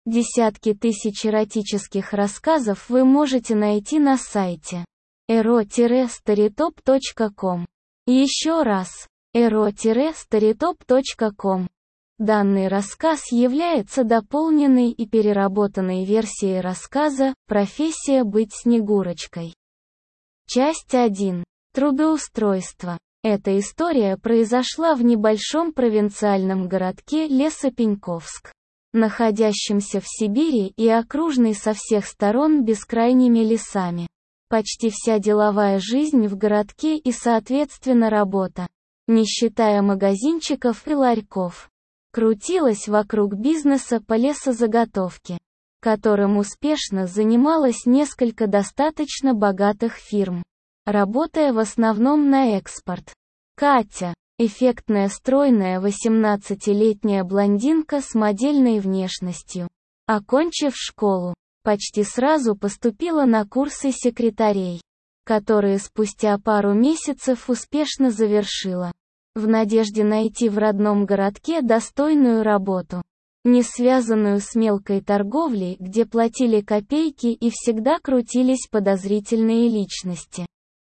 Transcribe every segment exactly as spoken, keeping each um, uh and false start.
Десятки тысяч эротических рассказов вы можете найти на сайте эро старитоп точка ком. Еще раз, эро старитоп точка ком. Данный рассказ является дополненной и переработанной версией рассказа «Профессия быть Снегурочкой». Часть один. Трудоустройство. Эта история произошла в небольшом провинциальном городке Лесопеньковск, находящемся в Сибири и окруженный со всех сторон бескрайними лесами. Почти вся деловая жизнь в городке и, соответственно, работа, не считая магазинчиков и ларьков, крутилась вокруг бизнеса по лесозаготовке, которым успешно занималось несколько достаточно богатых фирм, работая в основном на экспорт. Катя, эффектная стройная восемнадцатилетняя блондинка с модельной внешностью, окончив школу, почти сразу поступила на курсы секретарей, которые спустя пару месяцев успешно завершила, в надежде найти в родном городке достойную работу, не связанную с мелкой торговлей, где платили копейки и всегда крутились подозрительные личности,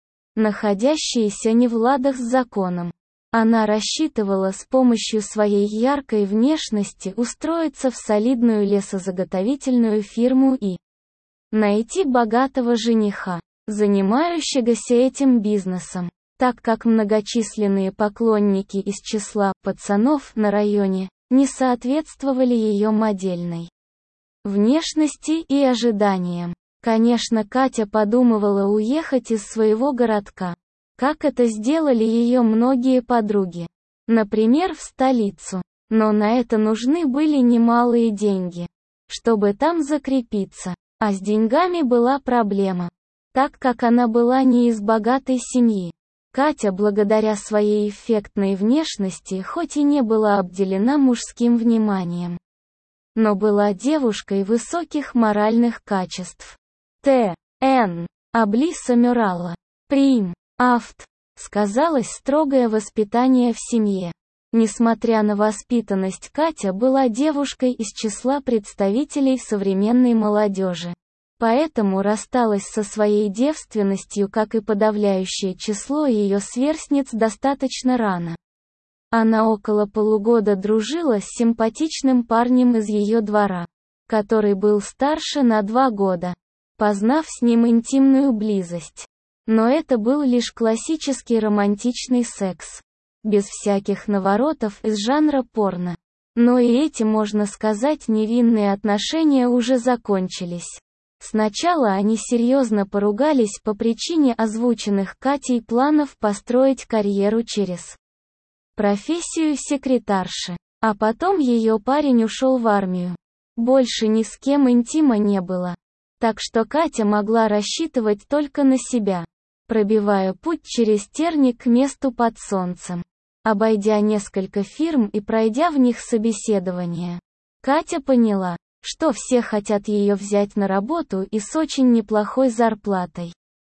находящиеся не в ладах с законом. Она рассчитывала с помощью своей яркой внешности устроиться в солидную лесозаготовительную фирму и найти богатого жениха, занимающегося этим бизнесом, так как многочисленные поклонники из числа пацанов на районе не соответствовали ее модельной внешности и ожиданиям. Конечно, Катя подумывала уехать из своего городка, как это сделали ее многие подруги, например, в столицу, но на это нужны были немалые деньги, чтобы там закрепиться, а с деньгами была проблема, так как она была не из богатой семьи. Катя, благодаря своей эффектной внешности, хоть и не была обделена мужским вниманием, но была девушкой высоких моральных качеств. Т. Н. Аблиса Мюралла. Прим. Авт. Сказалось строгое воспитание в семье. Несмотря на воспитанность, Катя была девушкой из числа представителей современной молодежи. Поэтому рассталась со своей девственностью, как и подавляющее число ее сверстниц, достаточно рано. Она около полугода дружила с симпатичным парнем из ее двора, который был старше на два года, познав с ним интимную близость. Но это был лишь классический романтичный секс, без всяких наворотов из жанра порно. Но и эти, можно сказать, невинные отношения уже закончились. Сначала они серьезно поругались по причине озвученных Катей планов построить карьеру через профессию секретарши. А потом ее парень ушел в армию. Больше ни с кем интима не было. Так что Катя могла рассчитывать только на себя, пробивая путь через терник к месту под солнцем. Обойдя несколько фирм и пройдя в них собеседование, Катя поняла, что все хотят ее взять на работу и с очень неплохой зарплатой.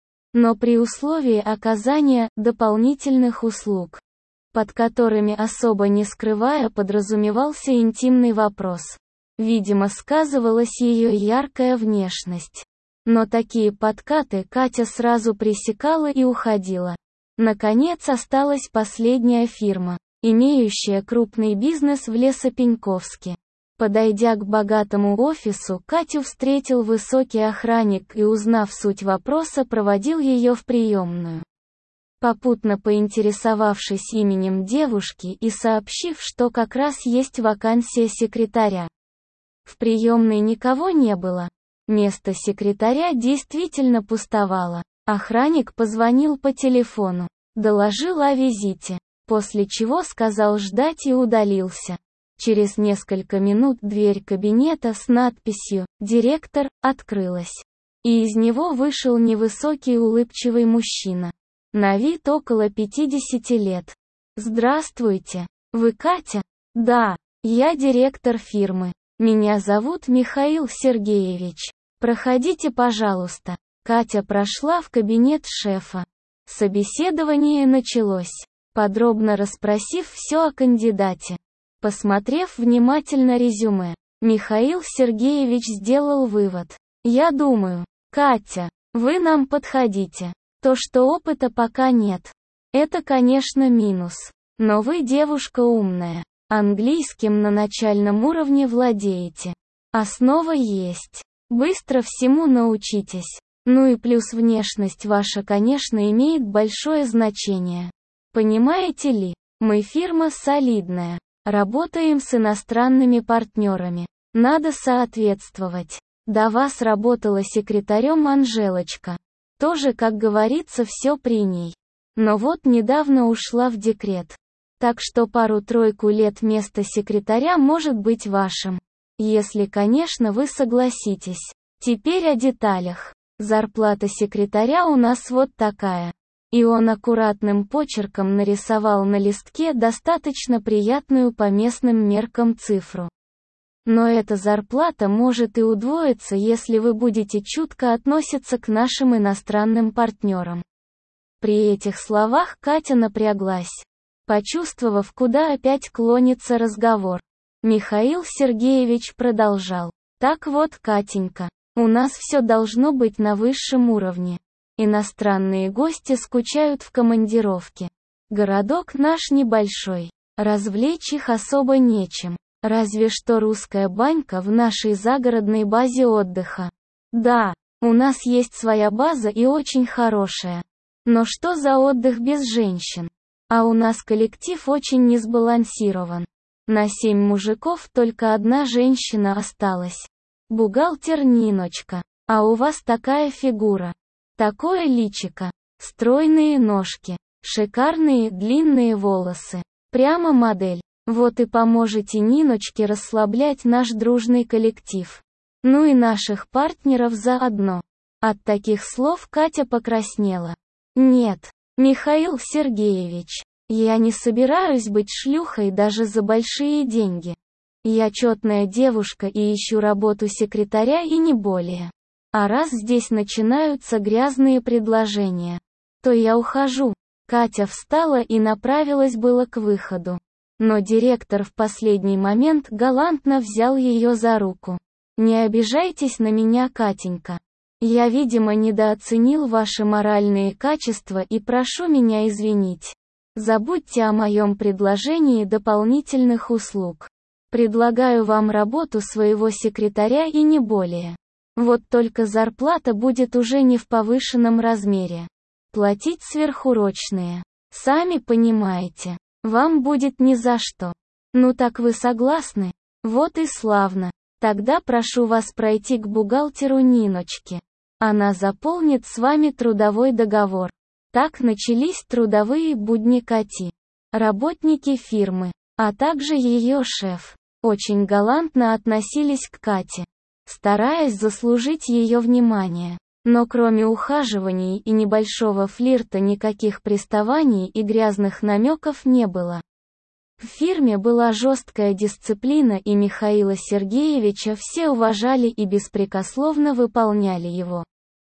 Но при условии оказания дополнительных услуг, под которыми, особо не скрывая, подразумевался интимный вопрос. Видимо, сказывалась ее яркая внешность. Но такие подкаты Катя сразу пресекала и уходила. Наконец осталась последняя фирма, имеющая крупный бизнес в Лесопеньковске. Подойдя к богатому офису, Катю встретил высокий охранник и, узнав суть вопроса, проводил ее в приемную, попутно поинтересовавшись именем девушки и сообщив, что как раз есть вакансия секретаря. В приемной никого не было. Место секретаря действительно пустовало. Охранник позвонил по телефону, доложил о визите, после чего сказал ждать и удалился. Через несколько минут дверь кабинета с надписью «Директор» открылась, и из него вышел невысокий улыбчивый мужчина, на вид около пятидесяти лет. «Здравствуйте, вы Катя?» «Да, я директор фирмы. Меня зовут Михаил Сергеевич. Проходите, пожалуйста». Катя прошла в кабинет шефа. Собеседование началось, подробно расспросив все о кандидате. Посмотрев внимательно резюме, Михаил Сергеевич сделал вывод. Я думаю, Катя, вы нам подходите. То, что опыта пока нет. Это, конечно, минус. Но вы девушка умная. Английским на начальном уровне владеете. Основа есть. Быстро всему научитесь. Ну и плюс внешность ваша, конечно, имеет большое значение. Понимаете ли, мы фирма солидная. Работаем с иностранными партнерами. Надо соответствовать. До вас работала секретарем Анжелочка. Тоже, как говорится, все при ней. Но вот недавно ушла в декрет. Так что пару-тройку лет место секретаря может быть вашим. Если, конечно, вы согласитесь. Теперь о деталях. Зарплата секретаря у нас вот такая. И он аккуратным почерком нарисовал на листке достаточно приятную по местным меркам цифру. Но эта зарплата может и удвоиться, если вы будете чутко относиться к нашим иностранным партнерам. При этих словах Катя напряглась, почувствовав, куда опять клонится разговор. Михаил Сергеевич продолжал. Так вот, Катенька, у нас все должно быть на высшем уровне. Иностранные гости скучают в командировке. Городок наш небольшой. Развлечь их особо нечем. Разве что русская банька в нашей загородной базе отдыха. Да, у нас есть своя база и очень хорошая. Но что за отдых без женщин? А у нас коллектив очень не сбалансирован. На семь мужиков только одна женщина осталась. Бухгалтер Ниночка. А у вас такая фигура. Такое личико, стройные ножки, шикарные длинные волосы. Прямо модель. Вот и поможете Ниночке расслаблять наш дружный коллектив. Ну и наших партнеров заодно. От таких слов Катя покраснела. Нет, Михаил Сергеевич, я не собираюсь быть шлюхой даже за большие деньги. Я четная девушка и ищу работу секретаря и не более. А раз здесь начинаются грязные предложения, то я ухожу. Катя встала и направилась было к выходу. Но директор в последний момент галантно взял ее за руку. Не обижайтесь на меня, Катенька. Я, видимо, недооценил ваши моральные качества и прошу меня извинить. Забудьте о моем предложении дополнительных услуг. Предлагаю вам работу своего секретаря и не более. Вот только зарплата будет уже не в повышенном размере. Платить сверхурочные. Сами понимаете, вам будет ни за что. Ну так вы согласны? Вот и славно. Тогда прошу вас пройти к бухгалтеру Ниночке. Она заполнит с вами трудовой договор. Так начались трудовые будни Кати. Работники фирмы, а также ее шеф, очень галантно относились к Кате, стараясь заслужить ее внимание. Но кроме ухаживаний и небольшого флирта никаких приставаний и грязных намеков не было. В фирме была жесткая дисциплина, и Михаила Сергеевича все уважали и беспрекословно выполняли его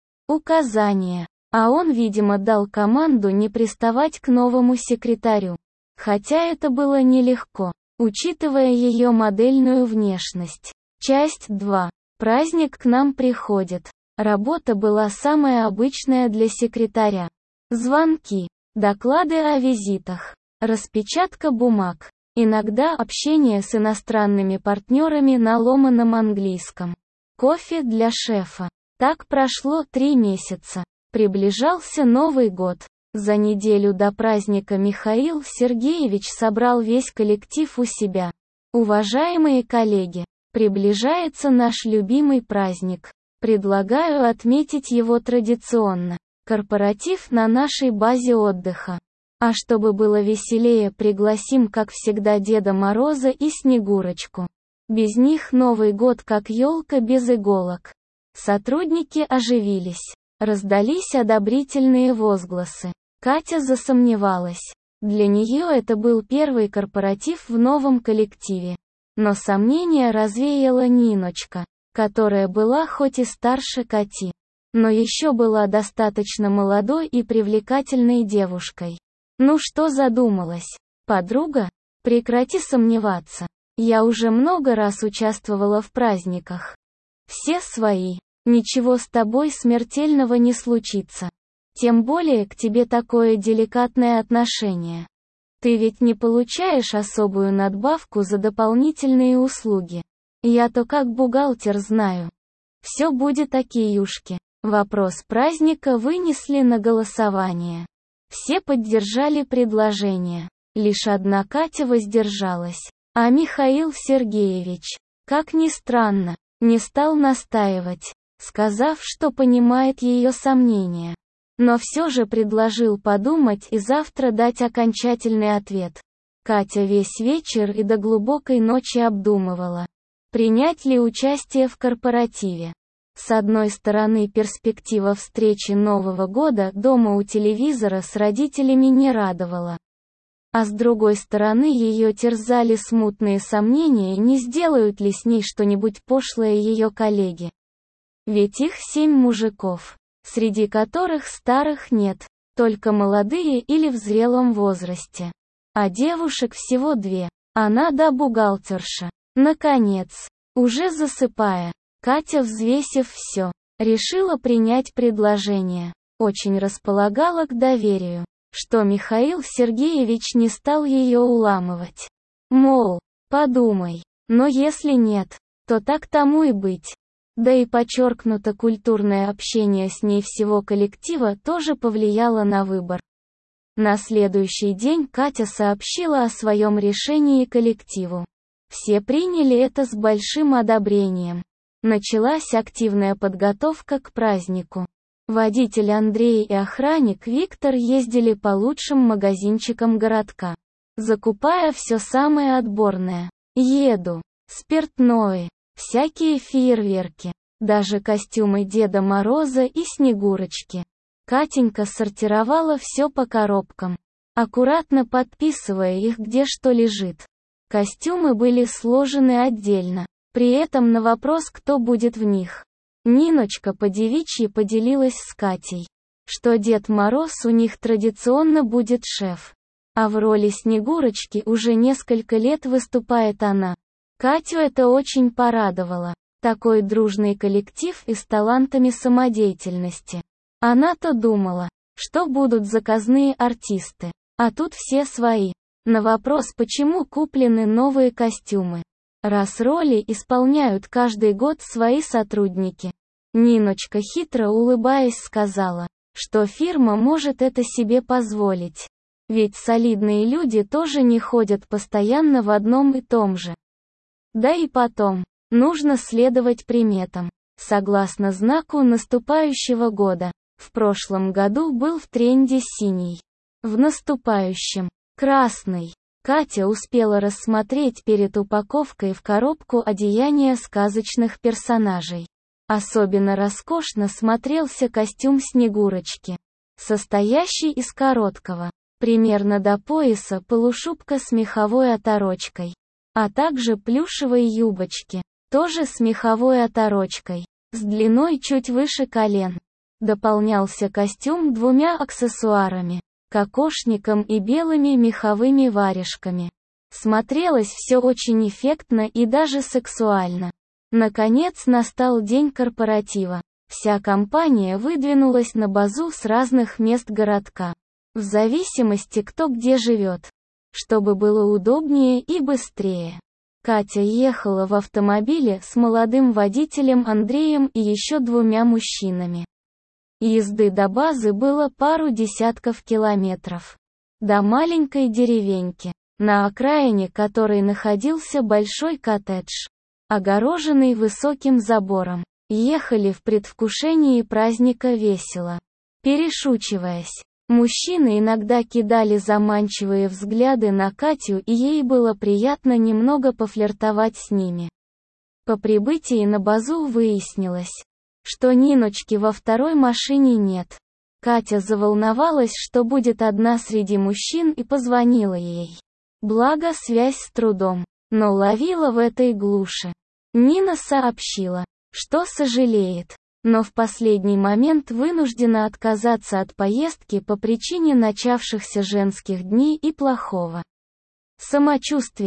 указания. А он, видимо, дал команду не приставать к новому секретарю. Хотя это было нелегко, учитывая ее модельную внешность. Часть два. Праздник к нам приходит. Работа была самая обычная для секретаря. Звонки, доклады о визитах, распечатка бумаг, иногда общение с иностранными партнерами на ломаном английском. Кофе для шефа. Так прошло три месяца. Приближался Новый год. За неделю до праздника Михаил Сергеевич собрал весь коллектив у себя. Уважаемые коллеги, приближается наш любимый праздник. Предлагаю отметить его традиционно. Корпоратив на нашей базе отдыха. А чтобы было веселее, пригласим, как всегда, Деда Мороза и Снегурочку. Без них Новый год как елка без иголок. Сотрудники оживились. Раздались одобрительные возгласы. Катя засомневалась. Для нее это был первый корпоратив в новом коллективе. Но сомнения развеяла Ниночка, которая была хоть и старше Кати, но еще была достаточно молодой и привлекательной девушкой. Ну что задумалась, подруга? Прекрати сомневаться. Я уже много раз участвовала в праздниках. Все свои. Ничего с тобой смертельного не случится. Тем более к тебе такое деликатное отношение. Ты ведь не получаешь особую надбавку за дополнительные услуги. Я-то как бухгалтер знаю. Все будет окейюшки. Вопрос праздника вынесли на голосование. Все поддержали предложение. Лишь одна Катя воздержалась. А Михаил Сергеевич, как ни странно, не стал настаивать, сказав, что понимает ее сомнения. Но все же предложил подумать и завтра дать окончательный ответ. Катя весь вечер и до глубокой ночи обдумывала, принять ли участие в корпоративе. С одной стороны, перспектива встречи Нового года дома у телевизора с родителями не радовала. А с другой стороны, ее терзали смутные сомнения, не сделают ли с ней что-нибудь пошлое ее коллеги. Ведь их семь мужиков, среди которых старых нет, только молодые или в зрелом возрасте. А девушек всего две, она да бухгалтерша. Наконец, уже засыпая, Катя, взвесив все, решила принять предложение. Очень располагала к доверию, что Михаил Сергеевич не стал ее уламывать. Мол, подумай, но если нет, то так тому и быть. Да и подчеркнуто культурное общение с ней всего коллектива тоже повлияло на выбор. На следующий день Катя сообщила о своем решении коллективу. Все приняли это с большим одобрением. Началась активная подготовка к празднику. Водитель Андрей и охранник Виктор ездили по лучшим магазинчикам городка, закупая все самое отборное. Еду, спиртное, всякие фейерверки, даже костюмы Деда Мороза и Снегурочки. Катенька сортировала все по коробкам, аккуратно подписывая их, где что лежит. Костюмы были сложены отдельно, при этом на вопрос, кто будет в них, Ниночка по-девичьи поделилась с Катей, что Дед Мороз у них традиционно будет шеф, а в роли Снегурочки уже несколько лет выступает она. Катю это очень порадовало. Такой дружный коллектив и с талантами самодеятельности. Она-то думала, что будут заказные артисты, а тут все свои. На вопрос, почему куплены новые костюмы, раз роли исполняют каждый год свои сотрудники, Ниночка, хитро улыбаясь, сказала, что фирма может это себе позволить. Ведь солидные люди тоже не ходят постоянно в одном и том же. Да и потом, нужно следовать приметам. Согласно знаку наступающего года, в прошлом году был в тренде синий. В наступающем – красный. Катя успела рассмотреть перед упаковкой в коробку одеяния сказочных персонажей. Особенно роскошно смотрелся костюм Снегурочки, состоящий из короткого, примерно до пояса, полушубка с меховой оторочкой, а также плюшевой юбочки, тоже с меховой оторочкой, с длиной чуть выше колен. Дополнялся костюм двумя аксессуарами, кокошником и белыми меховыми варежками. Смотрелось все очень эффектно и даже сексуально. Наконец настал день корпоратива. Вся компания выдвинулась на базу с разных мест городка, в зависимости кто где живет, чтобы было удобнее и быстрее. Катя ехала в автомобиле с молодым водителем Андреем и еще двумя мужчинами. Езды до базы было пару десятков километров. До маленькой деревеньки, на окраине которой находился большой коттедж, огороженный высоким забором. Ехали в предвкушении праздника весело, перешучиваясь. Мужчины иногда кидали заманчивые взгляды на Катю, и ей было приятно немного пофлиртовать с ними. По прибытии на базу выяснилось, что Ниночки во второй машине нет. Катя заволновалась, что будет одна среди мужчин, и позвонила ей. Благо связь с трудом, но ловила в этой глуши. Нина сообщила, что сожалеет, но в последний момент вынуждена отказаться от поездки по причине начавшихся женских дней и плохого самочувствия.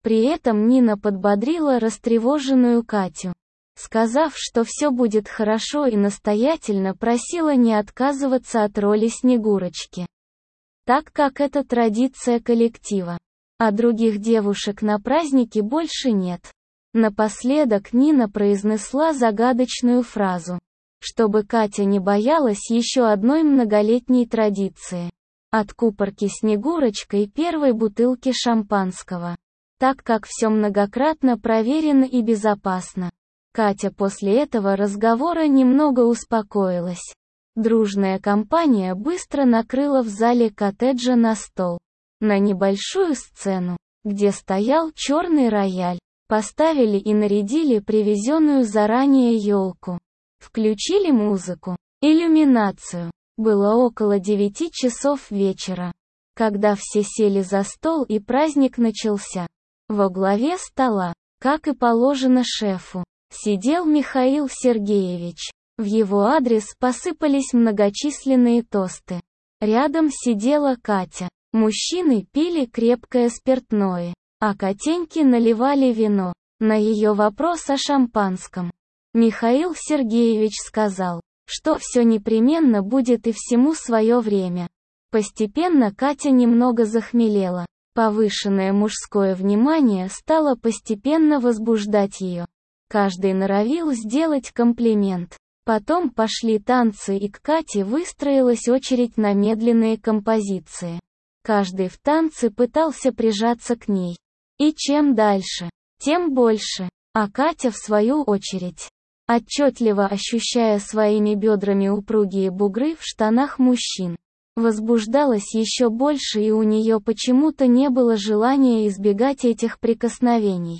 При этом Нина подбодрила растревоженную Катю, сказав, что все будет хорошо, и настоятельно просила не отказываться от роли Снегурочки, так как это традиция коллектива. А других девушек на празднике больше нет. Напоследок Нина произнесла загадочную фразу, чтобы Катя не боялась еще одной многолетней традиции – откупорки Снегурочкой первой бутылки шампанского, так как все многократно проверено и безопасно. Катя после этого разговора немного успокоилась. Дружная компания быстро накрыла в зале коттеджа на стол. На небольшую сцену, где стоял черный рояль, поставили и нарядили привезенную заранее елку. Включили музыку, иллюминацию. Было около девяти часов вечера, когда все сели за стол и праздник начался. Во главе стола, как и положено шефу, сидел Михаил Сергеевич. В его адрес посыпались многочисленные тосты. Рядом сидела Катя. Мужчины пили крепкое спиртное, а Катеньки наливали вино. На ее вопрос о шампанском Михаил Сергеевич сказал, что все непременно будет и всему свое время. Постепенно Катя немного захмелела. Повышенное мужское внимание стало постепенно возбуждать ее. Каждый норовил сделать комплимент. Потом пошли танцы, и к Кате выстроилась очередь на медленные композиции. Каждый в танце пытался прижаться к ней. И чем дальше, тем больше. А Катя, в свою очередь, отчетливо ощущая своими бедрами упругие бугры в штанах мужчин, возбуждалась еще больше, и у нее почему-то не было желания избегать этих прикосновений.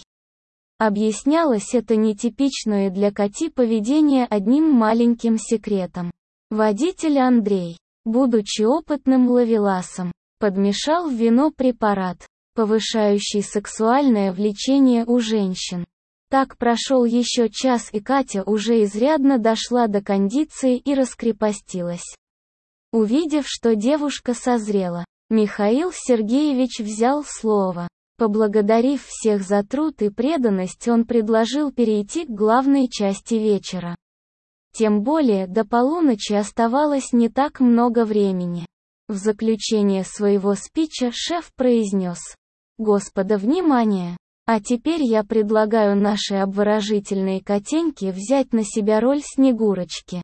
Объяснялось это нетипичное для Кати поведение одним маленьким секретом. Водитель Андрей, будучи опытным ловеласом, подмешал в вино препарат, повышающий сексуальное влечение у женщин. Так прошел еще час, и Катя уже изрядно дошла до кондиции и раскрепостилась. Увидев, что девушка созрела, Михаил Сергеевич взял слово. Поблагодарив всех за труд и преданность, он предложил перейти к главной части вечера. Тем более, до полуночи оставалось не так много времени. В заключение своего спича шеф произнес: «Господа, внимание! А теперь я предлагаю нашей обворожительной Катеньке взять на себя роль Снегурочки.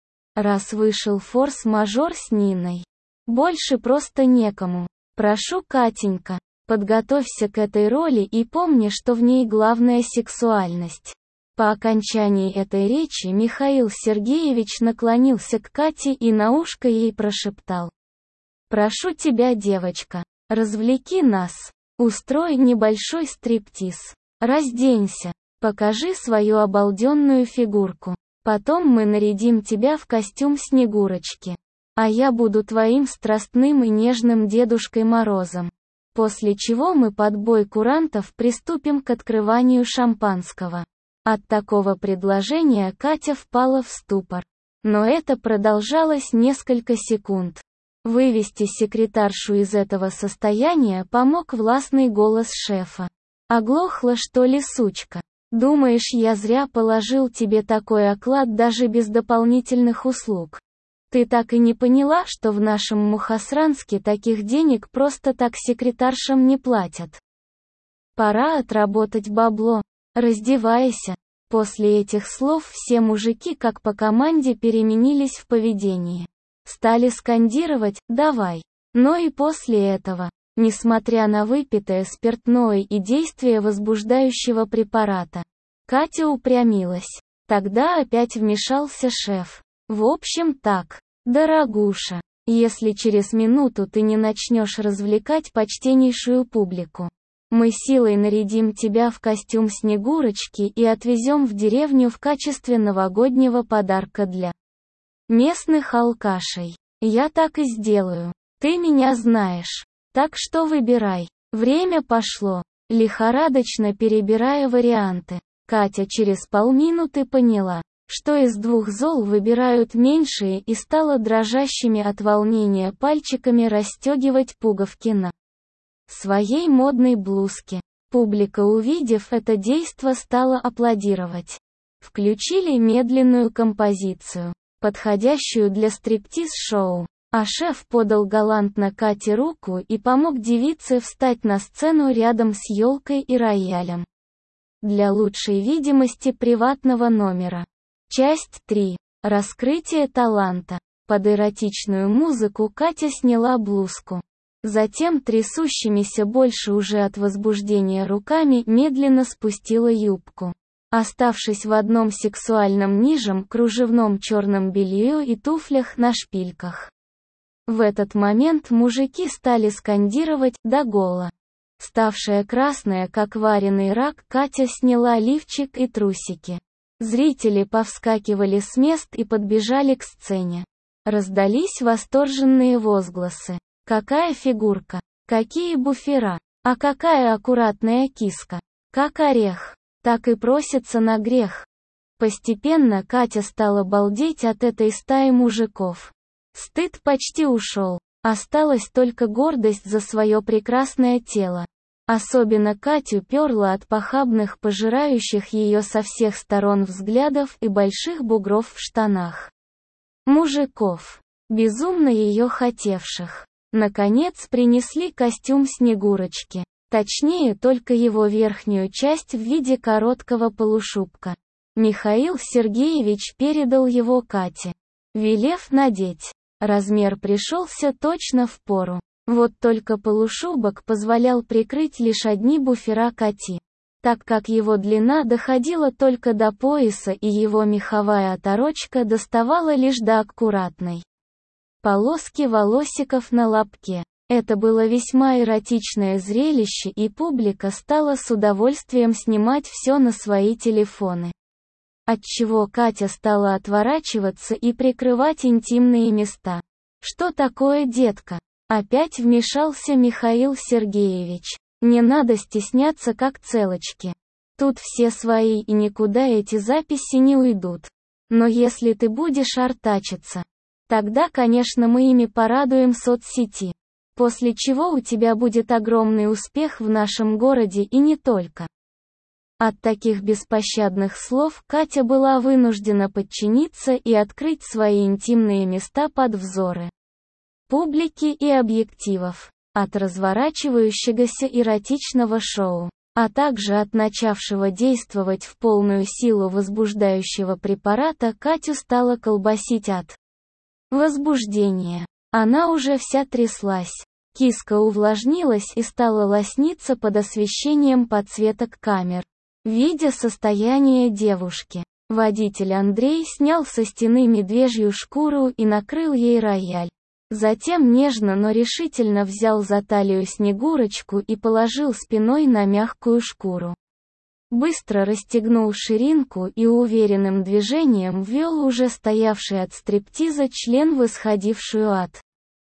Раз вышел форс-мажор с Ниной, больше просто некому. Прошу, Катенька, подготовься к этой роли и помни, что в ней главная сексуальность». По окончании этой речи Михаил Сергеевич наклонился к Кате и на ушко ей прошептал: «Прошу тебя, девочка, развлеки нас. Устрой небольшой стриптиз. Разденься, покажи свою обалденную фигурку. Потом мы нарядим тебя в костюм Снегурочки. А я буду твоим страстным и нежным Дедушкой Морозом». После чего мы под бой курантов приступим к открыванию шампанского. От такого предложения Катя впала в ступор. Но это продолжалось несколько секунд. Вывести секретаршу из этого состояния помог властный голос шефа. «Оглохла, что ли, сучка? Думаешь, я зря положил тебе такой оклад даже без дополнительных услуг? Ты так и не поняла, что в нашем Мухосранске таких денег просто так секретаршам не платят? Пора отработать бабло. Раздевайся». После этих слов все мужики как по команде переменились в поведении. Стали скандировать «давай». Но и после этого, несмотря на выпитое спиртное и действие возбуждающего препарата, Катя упрямилась. Тогда опять вмешался шеф. «В общем так, дорогуша, если через минуту ты не начнешь развлекать почтеннейшую публику, мы силой нарядим тебя в костюм Снегурочки и отвезем в деревню в качестве новогоднего подарка для местных алкашей. Я так и сделаю. Ты меня знаешь. Так что выбирай». Время пошло. Лихорадочно перебирая варианты, Катя через полминуты поняла, что из двух зол выбирают меньшие, и стала дрожащими от волнения пальчиками расстегивать пуговки на своей модной блузке. Публика, увидев это действо, стала аплодировать. Включили медленную композицию, подходящую для стриптиз-шоу. А шеф подал галантно Кате руку и помог девице встать на сцену рядом с елкой и роялем. Для лучшей видимости приватного номера. Часть три. Раскрытие таланта. Под эротичную музыку Катя сняла блузку. Затем трясущимися больше уже от возбуждения руками медленно спустила юбку, оставшись в одном сексуальном нижнем кружевном черном белье и туфлях на шпильках. В этот момент мужики стали скандировать «до гола». Ставшая красная, как вареный рак, Катя сняла лифчик и трусики. Зрители повскакивали с мест и подбежали к сцене. Раздались восторженные возгласы. «Какая фигурка! Какие буфера! А какая аккуратная киска! Как орех! Так и просится на грех!» Постепенно Катя стала балдеть от этой стаи мужиков. Стыд почти ушел. Осталась только гордость за свое прекрасное тело. Особенно Катю перло от похабных, пожирающих ее со всех сторон взглядов и больших бугров в штанах. Мужиков, безумно ее хотевших. Наконец принесли костюм Снегурочки. Точнее, только его верхнюю часть в виде короткого полушубка. Михаил Сергеевич передал его Кате, велев надеть. Размер пришелся точно в пору. Вот только полушубок позволял прикрыть лишь одни буфера Кати, так как его длина доходила только до пояса и его меховая оторочка доставала лишь до аккуратной полоски волосиков на лобке. Это было весьма эротичное зрелище, и публика стала с удовольствием снимать все на свои телефоны. Отчего Катя стала отворачиваться и прикрывать интимные места. «Что такое, детка?» Опять вмешался Михаил Сергеевич. «Не надо стесняться, как целочки. Тут все свои, и никуда эти записи не уйдут. Но если ты будешь артачиться, тогда, конечно, мы ими порадуем соцсети. После чего у тебя будет огромный успех в нашем городе и не только». От таких беспощадных слов Катя была вынуждена подчиниться и открыть свои интимные места под взоры публики и объективов. От разворачивающегося эротичного шоу, а также от начавшего действовать в полную силу возбуждающего препарата, Катю стало колбасить от возбуждения. Она уже вся тряслась. Киска увлажнилась и стала лосниться под освещением подсветок камер. Видя состояние девушки, водитель Андрей снял со стены медвежью шкуру и накрыл ей рояль. Затем нежно, но решительно взял за талию Снегурочку и положил спиной на мягкую шкуру. Быстро расстегнул ширинку и уверенным движением ввел уже стоявший от стриптиза член в исходившую от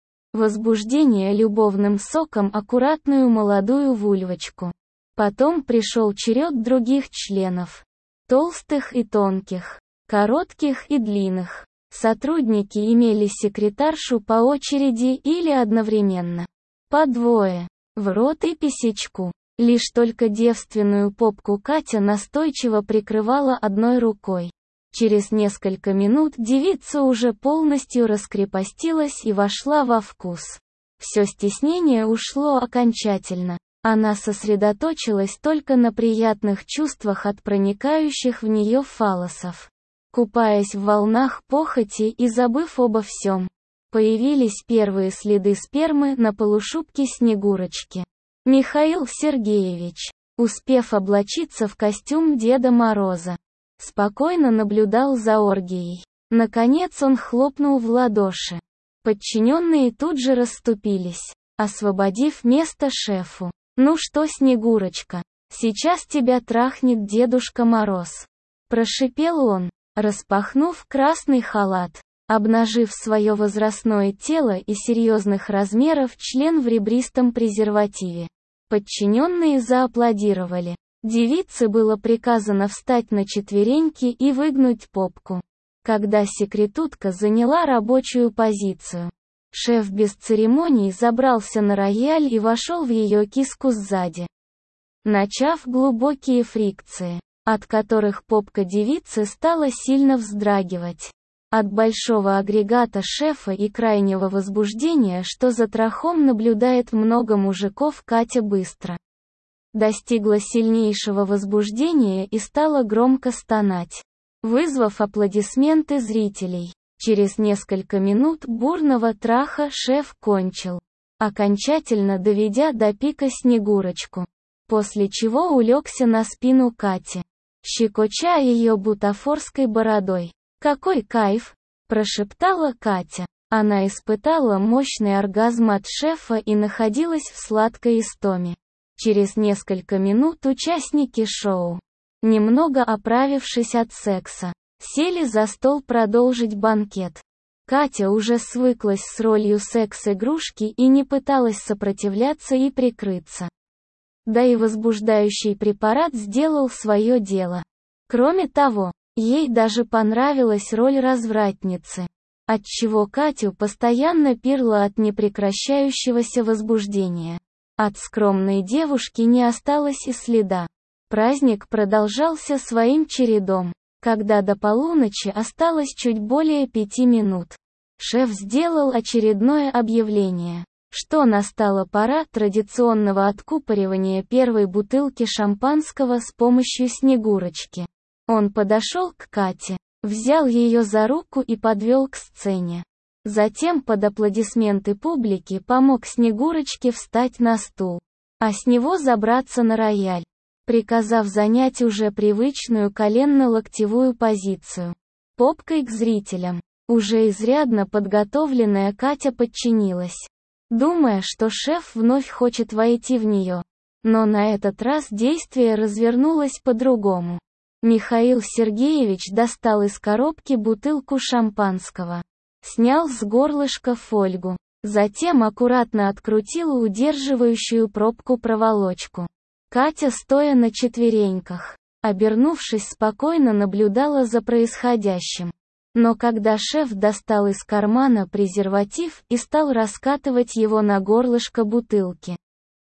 возбуждения любовным соком аккуратную молодую вульвочку. Потом пришел черед других членов. Толстых и тонких, коротких и длинных. Сотрудники имели секретаршу по очереди или одновременно. По двое. В рот и писечку. Лишь только девственную попку Катя настойчиво прикрывала одной рукой. Через несколько минут девица уже полностью раскрепостилась и вошла во вкус. Все стеснение ушло окончательно. Она сосредоточилась только на приятных чувствах от проникающих в нее фаллосов. Купаясь в волнах похоти и забыв обо всем, появились первые следы спермы на полушубке Снегурочки. Михаил Сергеевич, успев облачиться в костюм Деда Мороза, спокойно наблюдал за оргией. Наконец он хлопнул в ладоши. Подчиненные тут же расступились, освободив место шефу. «Ну что, Снегурочка, сейчас тебя трахнет Дедушка Мороз», — прошипел он, распахнув красный халат, обнажив свое возрастное тело и серьезных размеров член в ребристом презервативе. Подчиненные зааплодировали. Девице было приказано встать на четвереньки и выгнуть попку. Когда секретутка заняла рабочую позицию, шеф без церемоний забрался на рояль и вошел в ее киску сзади. начав глубокие фрикции, от которых попка девицы стала сильно вздрагивать. От большого агрегата шефа и крайнего возбуждения, что за трахом наблюдает много мужиков, Катя быстро достигла сильнейшего возбуждения и стала громко стонать, вызвав аплодисменты зрителей. Через несколько минут бурного траха шеф кончил, окончательно доведя до пика Снегурочку, после чего улегся на спину Кати, щекоча ее бутафорской бородой. «Какой кайф!» – прошептала Катя. Она испытала мощный оргазм от шефа и находилась в сладкой истоме. Через несколько минут участники шоу, немного оправившись от секса, сели за стол продолжить банкет. Катя уже свыклась с ролью секс-игрушки и не пыталась сопротивляться и прикрыться. Да и возбуждающий препарат сделал свое дело. Кроме того, ей даже понравилась роль развратницы, отчего Катю постоянно пирла от непрекращающегося возбуждения. От скромной девушки не осталось и следа. Праздник продолжался своим чередом. Когда до полуночи осталось чуть более пяти минут, шеф сделал очередное объявление, что настала пора традиционного откупоривания первой бутылки шампанского с помощью Снегурочки. Он подошел к Кате, взял ее за руку и подвел к сцене. Затем под аплодисменты публики помог Снегурочке встать на стул, а с него забраться на рояль, приказав занять уже привычную коленно-локтевую позицию, попкой к зрителям. Уже изрядно подготовленная Катя подчинилась, думая, что шеф вновь хочет войти в нее. Но на этот раз действие развернулось по-другому. Михаил Сергеевич достал из коробки бутылку шампанского, снял с горлышка фольгу, затем аккуратно открутил удерживающую пробку проволочку. Катя, стоя на четвереньках, обернувшись, спокойно наблюдала за происходящим. Но когда шеф достал из кармана презерватив и стал раскатывать его на горлышко бутылки,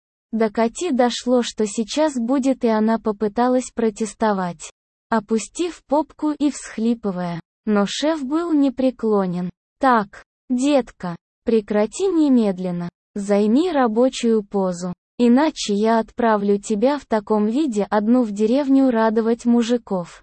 до Кати дошло, что сейчас будет, и она попыталась протестовать, опустив попку и всхлипывая. Но шеф был непреклонен. «Так, детка, прекрати немедленно, займи рабочую позу, иначе я отправлю тебя в таком виде одну в деревню радовать мужиков.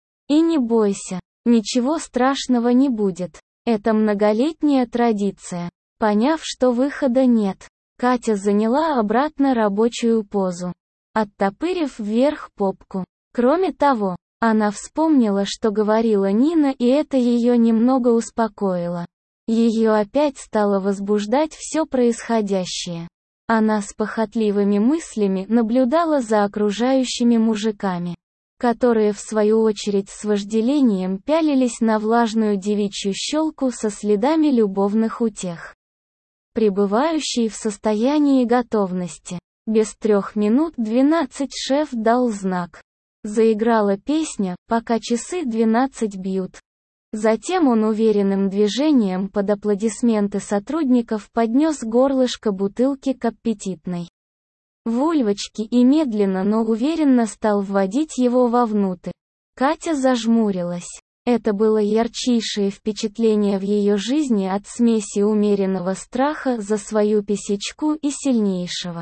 И не бойся, ничего страшного не будет, это многолетняя традиция». Поняв, что выхода нет, Катя заняла обратно рабочую позу, оттопырив вверх попку. Кроме того, она вспомнила, что говорила Нина, и это ее немного успокоило. Ее опять стало возбуждать все происходящее. Она с похотливыми мыслями наблюдала за окружающими мужиками, которые в свою очередь с вожделением пялились на влажную девичью щелку со следами любовных утех, пребывающей в состоянии готовности. Без трех минут двенадцать шеф дал знак. Заиграла песня, пока часы двенадцать бьют. Затем он уверенным движением под аплодисменты сотрудников поднес горлышко бутылки к аппетитной вульвочке и медленно, но уверенно стал вводить его вовнутрь. Катя зажмурилась. Это было ярчайшее впечатление в ее жизни от смеси умеренного страха за свою писечку и сильнейшего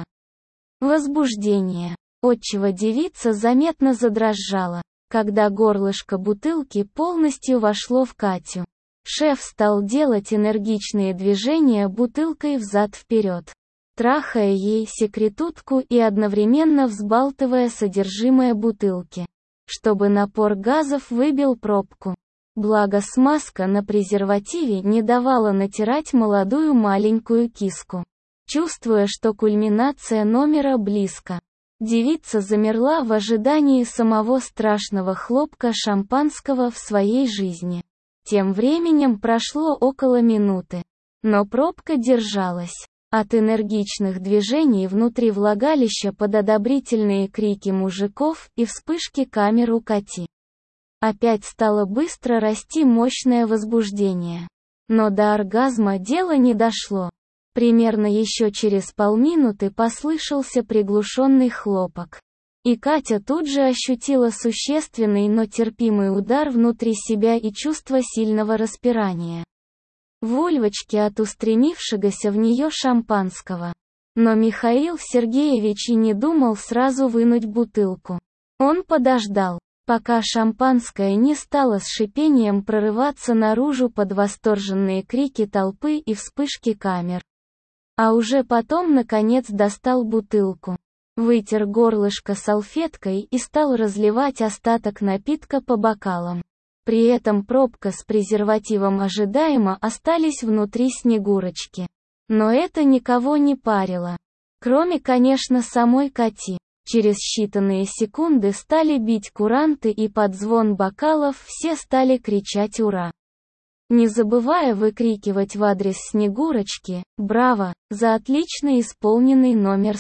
возбуждения, отчего девица заметно задрожала, когда горлышко бутылки полностью вошло в Катю. Шеф стал делать энергичные движения бутылкой взад-вперед, трахая ей секретутку и одновременно взбалтывая содержимое бутылки, чтобы напор газов выбил пробку. Благо смазка на презервативе не давала натирать молодую маленькую киску. Чувствуя, что кульминация номера близко, девица замерла в ожидании самого страшного хлопка шампанского в своей жизни. Тем временем прошло около минуты, но пробка держалась. От энергичных движений внутри влагалища под одобрительные крики мужиков и вспышки камер у Кати опять стало быстро расти мощное возбуждение. Но до оргазма дело не дошло. Примерно еще через полминуты послышался приглушенный хлопок. И Катя тут же ощутила существенный, но терпимый удар внутри себя и чувство сильного распирания в вульвочке от устремившегося в нее шампанского. Но Михаил Сергеевич и не думал сразу вынуть бутылку. Он подождал, пока шампанское не стало с шипением прорываться наружу под восторженные крики толпы и вспышки камер. А уже потом наконец достал бутылку, вытер горлышко салфеткой и стал разливать остаток напитка по бокалам. При этом пробка с презервативом ожидаемо остались внутри Снегурочки. Но это никого не парило. Кроме, конечно, самой Кати. Через считанные секунды стали бить куранты, и под звон бокалов все стали кричать «Ура!», не забывая выкрикивать в адрес Снегурочки «Браво!» за отлично исполненный номер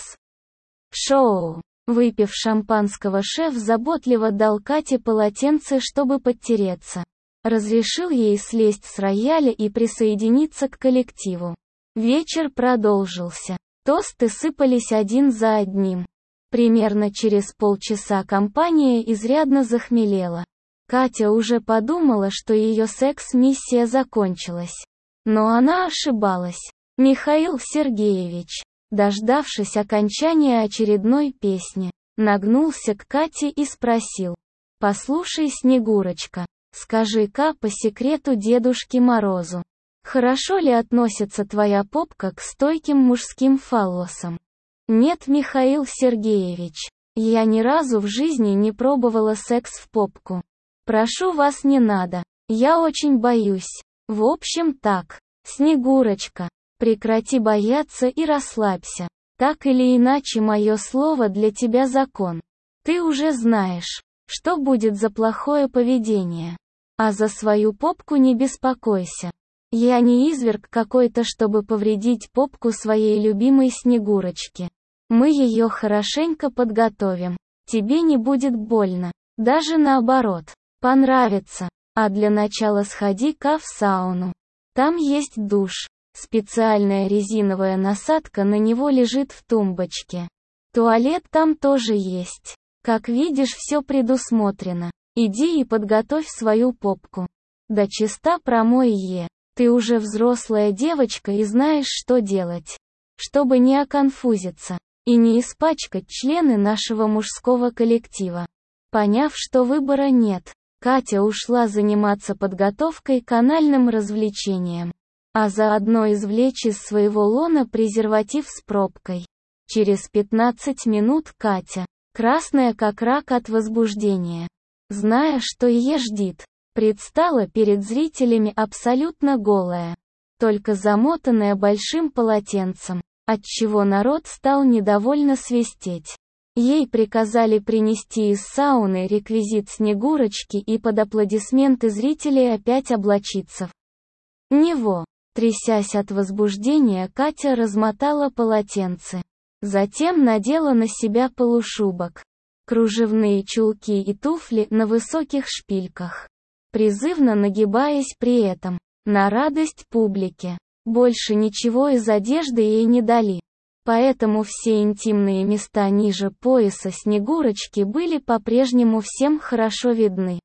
секс-шоу. Выпив шампанского, шеф заботливо дал Кате полотенце, чтобы подтереться. Разрешил ей слезть с рояля и присоединиться к коллективу. Вечер продолжился. Тосты сыпались один за одним. Примерно через полчаса компания изрядно захмелела. Катя уже подумала, что ее секс-миссия закончилась. Но она ошибалась. Михаил Сергеевич, дождавшись окончания очередной песни, нагнулся к Кате и спросил: «Послушай, Снегурочка, скажи-ка по секрету Дедушке Морозу, хорошо ли относится твоя попка к стойким мужским фаллосам?» «Нет, Михаил Сергеевич, я ни разу в жизни не пробовала секс в попку. Прошу вас, не надо, я очень боюсь. В общем так, Снегурочка, прекрати бояться и расслабься. Так или иначе, мое слово для тебя закон. Ты уже знаешь, что будет за плохое поведение. А за свою попку не беспокойся. Я не изверг какой-то, чтобы повредить попку своей любимой Снегурочки. Мы ее хорошенько подготовим. Тебе не будет больно. Даже наоборот, понравится. А для начала сходи-ка в сауну. Там есть душ. Специальная резиновая насадка на него лежит в тумбочке. Туалет там тоже есть. Как видишь, все предусмотрено. Иди и подготовь свою попку. Да чиста промой е. Ты уже взрослая девочка и знаешь, что делать. Чтобы не оконфузиться и не испачкать члены нашего мужского коллектива». Поняв, что выбора нет, Катя ушла заниматься подготовкой к анальным развлечениям, а заодно извлечь из своего лона презерватив с пробкой. Через пятнадцать минут Катя, красная как рак от возбуждения, зная, что ее ждет, предстала перед зрителями абсолютно голая, только замотанная большим полотенцем, отчего народ стал недовольно свистеть. Ей приказали принести из сауны реквизит Снегурочки и под аплодисменты зрителей опять облачиться в него. Трясясь от возбуждения, Катя размотала полотенце. Затем надела на себя полушубок, кружевные чулки и туфли на высоких шпильках, призывно нагибаясь при этом, на радость публике. Больше ничего из одежды ей не дали, поэтому все интимные места ниже пояса Снегурочки были по-прежнему всем хорошо видны.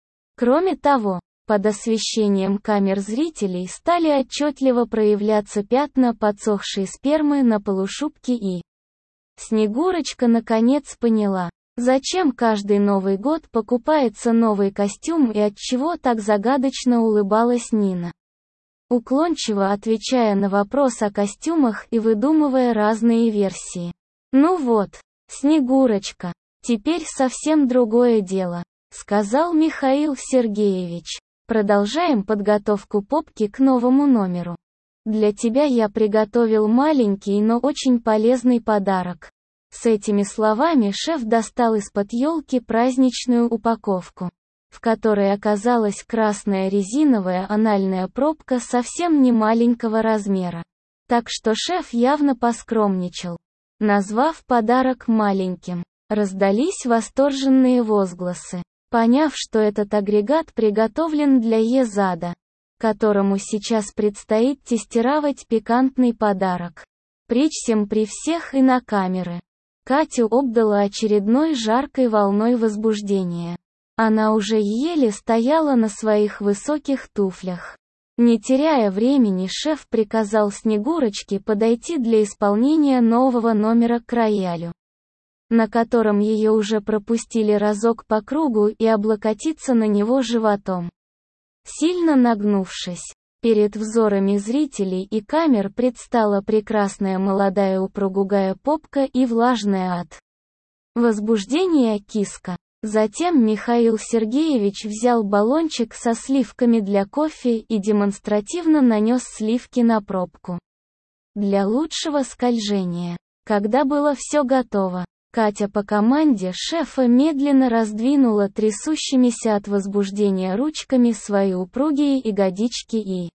Кроме того, под освещением камер зрителей стали отчетливо проявляться пятна подсохшей спермы на полушубке, и Снегурочка наконец поняла, зачем каждый Новый год покупается новый костюм и отчего так загадочно улыбалась Нина, уклончиво отвечая на вопрос о костюмах и выдумывая разные версии. «Ну вот, Снегурочка, теперь совсем другое дело», — сказал Михаил Сергеевич. «Продолжаем подготовку попки к новому номеру. Для тебя я приготовил маленький, но очень полезный подарок». С этими словами шеф достал из-под елки праздничную упаковку, в которой оказалась красная резиновая анальная пробка совсем не маленького размера. Так что шеф явно поскромничал, назвав подарок маленьким. Раздались восторженные возгласы, поняв, что этот агрегат приготовлен для Е-зада, которому сейчас предстоит тестировать пикантный подарок. Причем при всех и на камеры. Катю обдало очередной жаркой волной возбуждения. Она уже еле стояла на своих высоких туфлях. Не теряя времени, шеф приказал Снегурочке подойти для исполнения нового номера к роялю, на котором ее уже пропустили разок по кругу, и облокотиться на него животом. Сильно нагнувшись, перед взорами зрителей и камер предстала прекрасная молодая упругая попка и влажная от возбуждения киска. Затем Михаил Сергеевич взял баллончик со сливками для кофе и демонстративно нанес сливки на пробку для лучшего скольжения. Когда было все готово, Катя по команде шефа медленно раздвинула трясущимися от возбуждения ручками свои упругие ягодички, и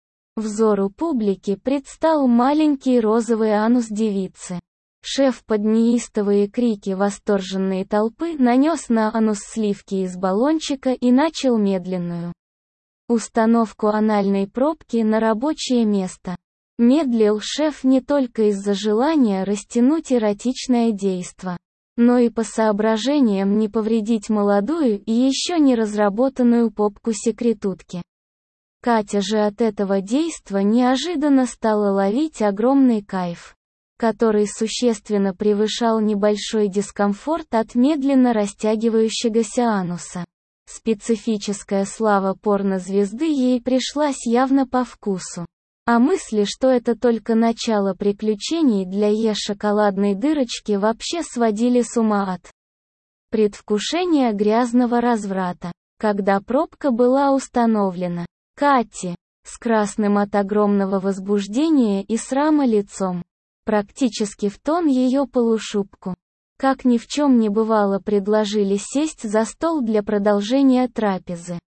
взору публики предстал маленький розовый анус девицы. Шеф под неистовые крики восторженной толпы нанес на анус сливки из баллончика и начал медленную установку анальной пробки на рабочее место. Медлил шеф не только из-за желания растянуть эротичное действо, но и по соображениям не повредить молодую и еще не разработанную попку секретутки. Катя же от этого действа неожиданно стала ловить огромный кайф, который существенно превышал небольшой дискомфорт от медленно растягивающегося ануса. Специфическая слава порнозвезды ей пришлась явно по вкусу. А мысли, что это только начало приключений для ее шоколадной дырочки, вообще сводили с ума от предвкушения грязного разврата. Когда пробка была установлена, Кате, с красным от огромного возбуждения и срама лицом, практически в тон ее полушубку, как ни в чем не бывало, предложили сесть за стол для продолжения трапезы.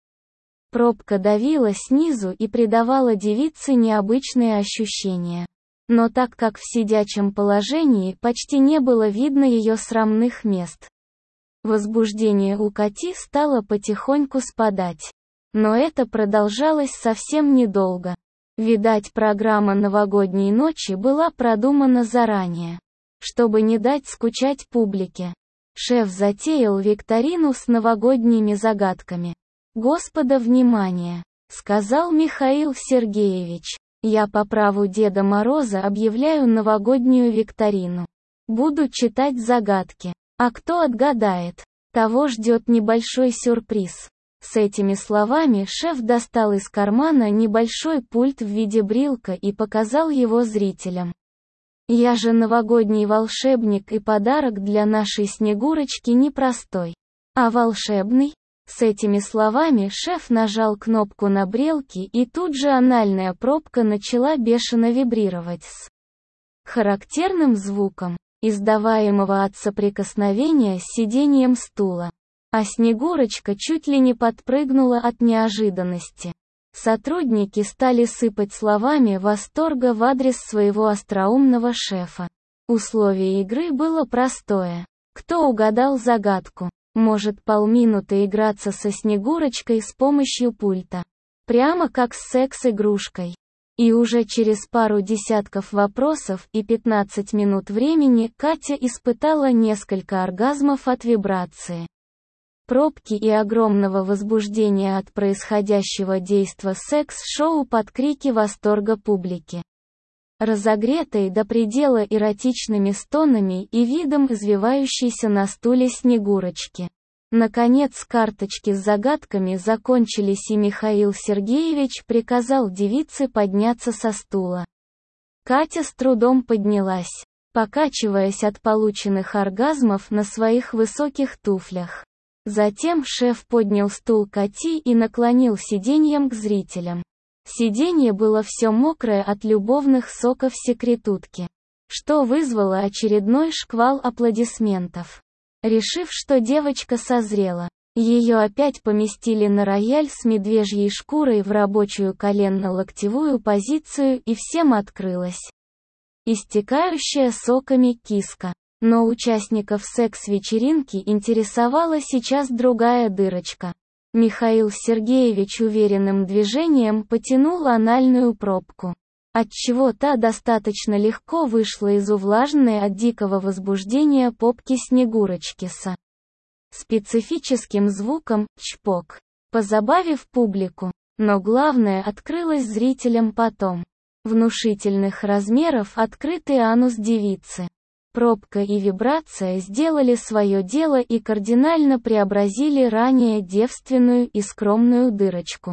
Пробка давила снизу и придавала девице необычные ощущения. Но так как в сидячем положении почти не было видно ее срамных мест, возбуждение у Кати стало потихоньку спадать. Но это продолжалось совсем недолго. Видать, программа новогодней ночи была продумана заранее, чтобы не дать скучать публике. Шеф затеял викторину с новогодними загадками. «Господа, внимание!» — сказал Михаил Сергеевич. «Я по праву Деда Мороза объявляю новогоднюю викторину. Буду читать загадки. А кто отгадает, того ждет небольшой сюрприз». С этими словами шеф достал из кармана небольшой пульт в виде брелка и показал его зрителям. «Я же новогодний волшебник, и подарок для нашей Снегурочки не простой, а волшебный». С этими словами шеф нажал кнопку на брелке, и тут же анальная пробка начала бешено вибрировать с характерным звуком, издаваемого от соприкосновения с сиденьем стула. А Снегурочка чуть ли не подпрыгнула от неожиданности. Сотрудники стали сыпать словами восторга в адрес своего остроумного шефа. Условие игры было простое. Кто угадал загадку, может полминуты играться со Снегурочкой с помощью пульта. Прямо как с секс-игрушкой. И уже через пару десятков вопросов и пятнадцать минут времени Катя испытала несколько оргазмов от вибрации пробки и огромного возбуждения от происходящего действа секс-шоу под крики восторга публики. Разогретой до предела эротичными стонами и видом извивающейся на стуле Снегурочки. Наконец карточки с загадками закончились, и Михаил Сергеевич приказал девице подняться со стула. Катя с трудом поднялась, покачиваясь от полученных оргазмов на своих высоких туфлях. Затем шеф поднял стул Кати и наклонил сиденьем к зрителям. Сиденье было все мокрое от любовных соков секретутки, что вызвало очередной шквал аплодисментов. Решив, что девочка созрела, ее опять поместили на рояль с медвежьей шкурой в рабочую коленно-локтевую позицию, и всем открылась истекающая соками киска. Но участников секс-вечеринки интересовала сейчас другая дырочка. Михаил Сергеевич уверенным движением потянул анальную пробку, отчего та достаточно легко вышла из увлаженной от дикого возбуждения попки Снегурочки с специфическим звуком «чпок», позабавив публику. Но главное открылось зрителям потом. Внушительных размеров открытый анус девицы. Пробка и вибрация сделали свое дело и кардинально преобразили ранее девственную и скромную дырочку.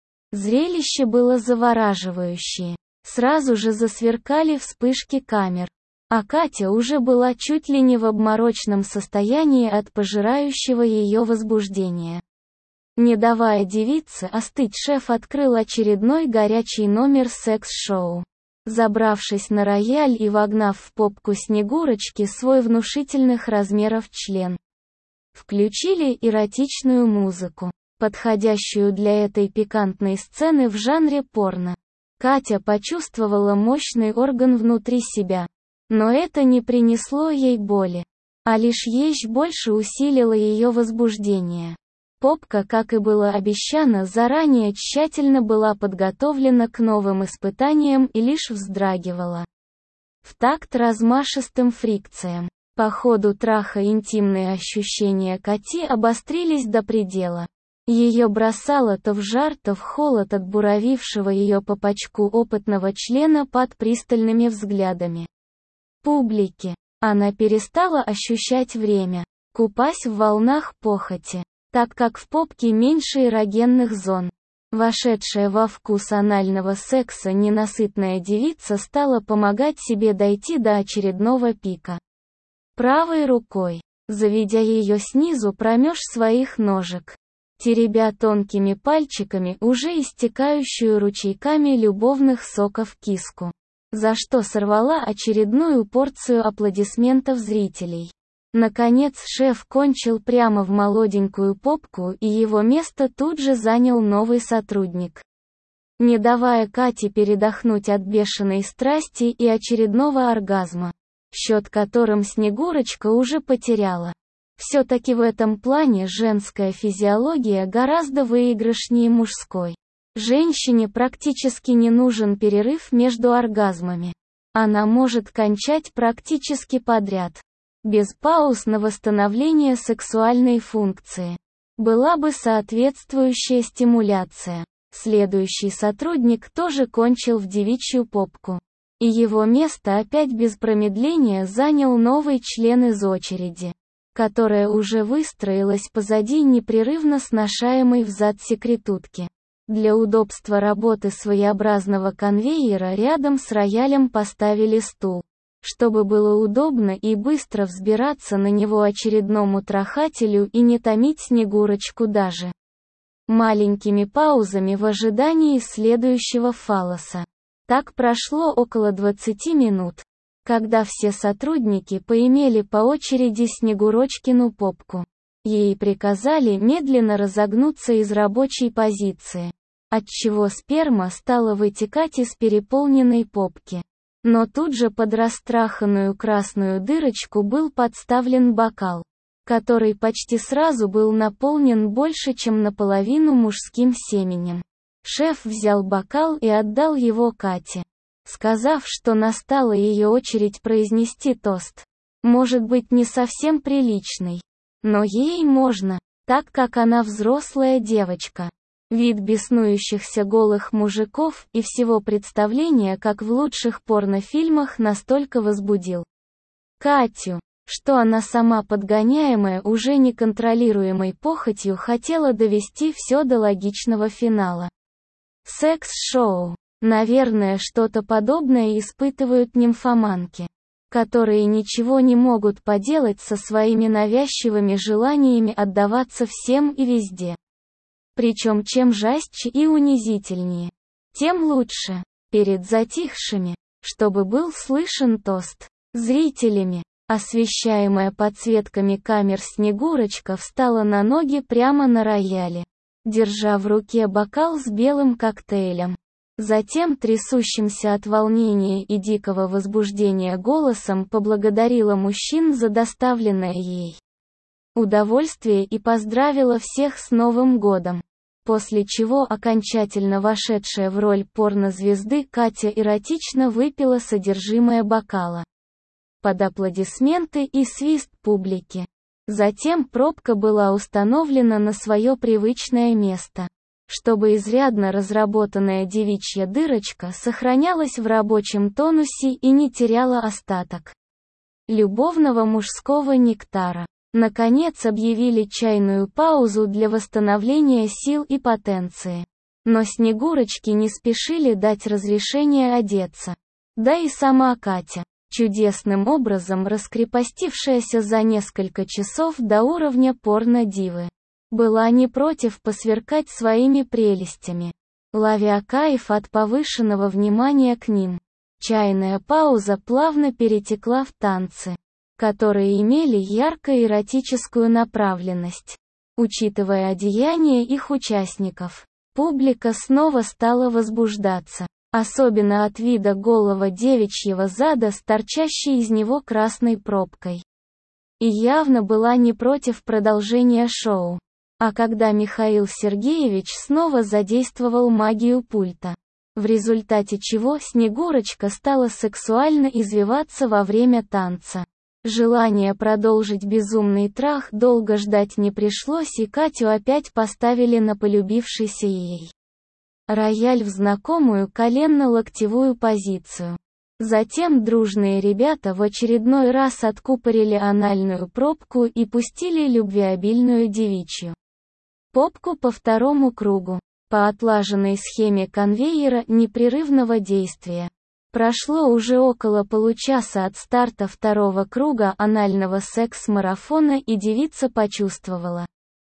Зрелище было завораживающее. Сразу же засверкали вспышки камер. А Катя уже была чуть ли не в обморочном состоянии от пожирающего ее возбуждения. Не давая девице остыть, шеф открыл очередной горячий номер секс-шоу. Забравшись на рояль и вогнав в попку Снегурочки свой внушительных размеров член. Включили эротичную музыку, подходящую для этой пикантной сцены в жанре порно. Катя почувствовала мощный орган внутри себя. Но это не принесло ей боли, а лишь еще больше усилило ее возбуждение. Попка, как и было обещано заранее, тщательно была подготовлена к новым испытаниям и лишь вздрагивала в такт размашистым фрикциям. По ходу траха интимные ощущения Кати обострились до предела. Ее бросало то в жар, то в холод от буравившего ее по пачку опытного члена под пристальными взглядами публики. Она перестала ощущать время, купаясь в волнах похоти, так как в попке меньше эрогенных зон. Вошедшая во вкус анального секса ненасытная девица стала помогать себе дойти до очередного пика. Правой рукой, заведя ее снизу промеж своих ножек, теребя тонкими пальчиками уже истекающую ручейками любовных соков киску, за что сорвала очередную порцию аплодисментов зрителей. Наконец шеф кончил прямо в молоденькую попку, и его место тут же занял новый сотрудник. Не давая Кате передохнуть от бешеной страсти и очередного оргазма, счет которым Снегурочка уже потеряла. Все-таки в этом плане женская физиология гораздо выигрышнее мужской. Женщине практически не нужен перерыв между оргазмами. Она может кончать практически подряд, без пауз на восстановление сексуальной функции. Была бы соответствующая стимуляция. Следующий сотрудник тоже кончил в девичью попку. И его место опять без промедления занял новый член из очереди, которая уже выстроилась позади непрерывно сношаемой взад секретутки. Для удобства работы своеобразного конвейера рядом с роялем поставили стул, чтобы было удобно и быстро взбираться на него очередному трахателю и не томить Снегурочку даже маленькими паузами в ожидании следующего фаллоса. Так прошло около двадцати минут, когда все сотрудники поимели по очереди Снегурочкину попку. Ей приказали медленно разогнуться из рабочей позиции, отчего сперма стала вытекать из переполненной попки. Но тут же под растраханную красную дырочку был подставлен бокал, который почти сразу был наполнен больше чем наполовину мужским семенем. Шеф взял бокал и отдал его Кате, сказав, что настала ее очередь произнести тост. Может быть, не совсем приличный, но ей можно, так как она взрослая девочка. Вид беснующихся голых мужиков и всего представления, как в лучших порнофильмах, настолько возбудил Катю, что она сама, подгоняемая уже неконтролируемой похотью, хотела довести все до логичного финала. Секс-шоу. Наверное, что-то подобное испытывают нимфоманки, которые ничего не могут поделать со своими навязчивыми желаниями отдаваться всем и везде. Причем чем жестче и унизительнее, тем лучше. Перед затихшими, чтобы был слышен тост, зрителями, освещаемая подсветками камер Снегурочка встала на ноги прямо на рояле, держа в руке бокал с белым коктейлем. Затем трясущимся от волнения и дикого возбуждения голосом поблагодарила мужчин за доставленное ей удовольствие и поздравила всех с Новым годом. После чего окончательно вошедшая в роль порнозвезды Катя эротично выпила содержимое бокала. Под аплодисменты и свист публики. Затем пробка была установлена на свое привычное место, чтобы изрядно разработанная девичья дырочка сохранялась в рабочем тонусе и не теряла остаток любовного мужского нектара. Наконец объявили чайную паузу для восстановления сил и потенции. Но Снегурочки не спешили дать разрешение одеться. Да и сама Катя, чудесным образом раскрепостившаяся за несколько часов до уровня порно-дивы, была не против посверкать своими прелестями, ловя кайф от повышенного внимания к ним. Чайная пауза плавно перетекла в танцы, которые имели ярко-эротическую направленность. Учитывая одеяние их участников, публика снова стала возбуждаться, особенно от вида голого девичьего зада с торчащей из него красной пробкой. И явно была не против продолжения шоу. А когда Михаил Сергеевич снова задействовал магию пульта, в результате чего Снегурочка стала сексуально извиваться во время танца. Желание продолжить безумный трах долго ждать не пришлось, и Катю опять поставили на полюбившийся ей рояль в знакомую коленно-локтевую позицию. Затем дружные ребята в очередной раз откупорили анальную пробку и пустили любвеобильную девичью попку по второму кругу, по отлаженной схеме конвейера непрерывного действия. Прошло уже около получаса от старта второго круга анального секс-марафона, и девица почувствовала,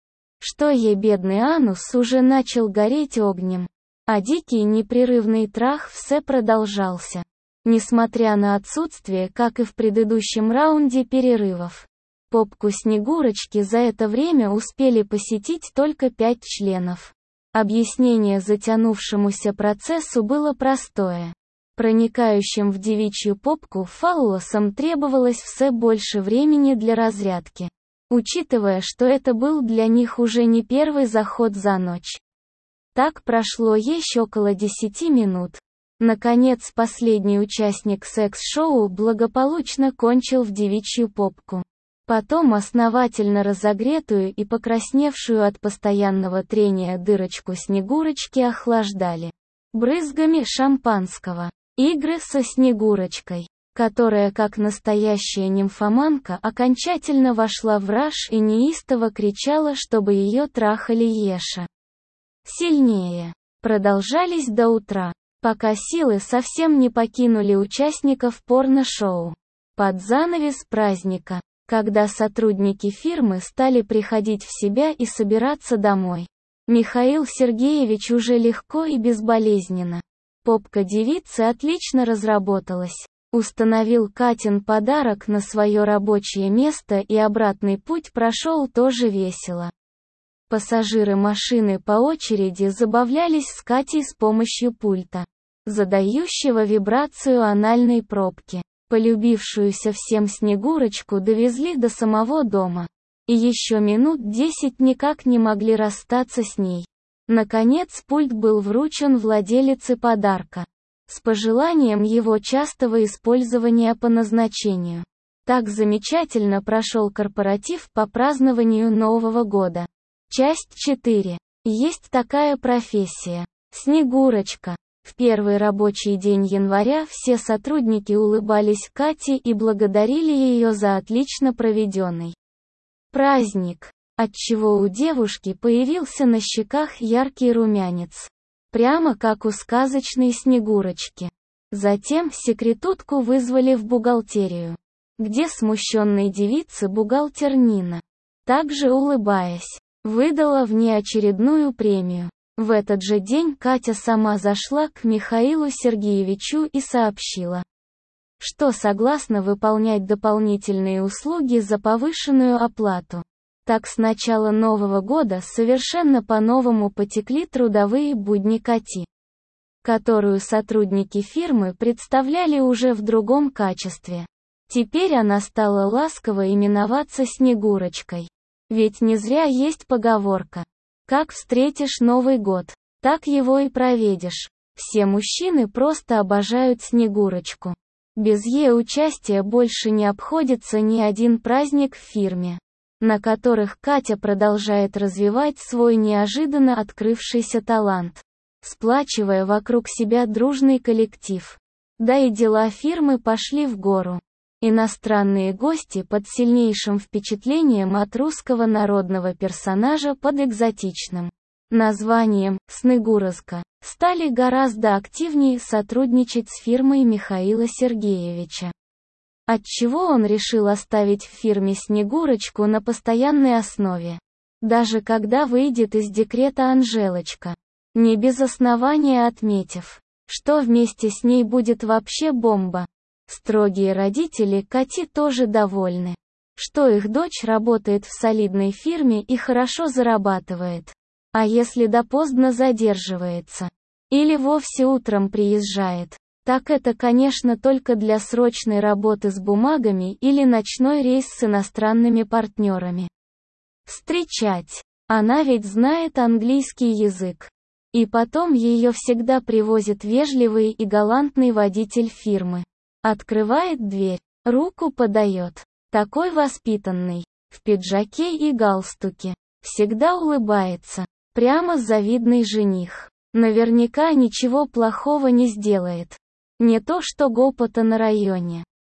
что ей бедный анус уже начал гореть огнем. А дикий непрерывный трах все продолжался, несмотря на отсутствие, как и в предыдущем раунде, перерывов. Попку Снегурочки за это время успели посетить только пять членов. Объяснение затянувшемуся процессу было простое. Проникающим в девичью попку фаллосам требовалось все больше времени для разрядки, учитывая, что это был для них уже не первый заход за ночь. Так прошло еще около десяти минут. Наконец последний участник секс-шоу благополучно кончил в девичью попку. Потом основательно разогретую и покрасневшую от постоянного трения дырочку Снегурочки охлаждали брызгами шампанского. Игры со Снегурочкой, которая как настоящая нимфоманка окончательно вошла в раж и неистово кричала, чтобы ее трахали Еша сильнее, продолжались до утра, пока силы совсем не покинули участников порно-шоу. Под занавес праздника, когда сотрудники фирмы стали приходить в себя и собираться домой, Михаил Сергеевич уже легко и безболезненно. Попка девицы отлично разработалась. Установил Катин подарок на свое рабочее место, и обратный путь прошел тоже весело. Пассажиры машины по очереди забавлялись с Катей с помощью пульта, задающего вибрацию анальной пробки. Полюбившуюся всем Снегурочку довезли до самого дома. И еще минут десять никак не могли расстаться с ней. Наконец пульт был вручен владелице подарка, с пожеланием его частого использования по назначению. Так замечательно прошел корпоратив по празднованию Нового года. Часть четыре. Есть такая профессия. Снегурочка. В первый рабочий день января все сотрудники улыбались Кате и благодарили ее за отлично проведенный праздник, отчего у девушки появился на щеках яркий румянец, прямо как у сказочной Снегурочки. Затем секретутку вызвали в бухгалтерию, где смущенной девице бухгалтер Нина, также улыбаясь, выдала внеочередную премию. В этот же день Катя сама зашла к Михаилу Сергеевичу и сообщила, что согласна выполнять дополнительные услуги за повышенную оплату. Так с начала Нового года совершенно по-новому потекли трудовые будни Кати, которую сотрудники фирмы представляли уже в другом качестве. Теперь она стала ласково именоваться Снегурочкой. Ведь не зря есть поговорка: Как встретишь Новый год, так его и проведешь. Все мужчины просто обожают Снегурочку. Без ее участия больше не обходится ни один праздник в фирме, на которых Катя продолжает развивать свой неожиданно открывшийся талант, сплачивая вокруг себя дружный коллектив. Да и дела фирмы пошли в гору. Иностранные гости под сильнейшим впечатлением от русского народного персонажа под экзотичным названием «Снегурочка» стали гораздо активнее сотрудничать с фирмой Михаила Сергеевича. Отчего он решил оставить в фирме Снегурочку на постоянной основе, даже когда выйдет из декрета Анжелочка, не без основания отметив, что вместе с ней будет вообще бомба. Строгие родители Кати тоже довольны, что их дочь работает в солидной фирме и хорошо зарабатывает. А если допоздно задерживается, или вовсе утром приезжает, так это, конечно, только для срочной работы с бумагами или ночной рейс с иностранными партнерами. Встречать. Она ведь знает английский язык. И потом ее всегда привозит вежливый и галантный водитель фирмы. Открывает дверь, руку подает. Такой воспитанный, в пиджаке и галстуке. Всегда улыбается. Прямо завидный жених. Наверняка ничего плохого не сделает. Не то что гопота на районе.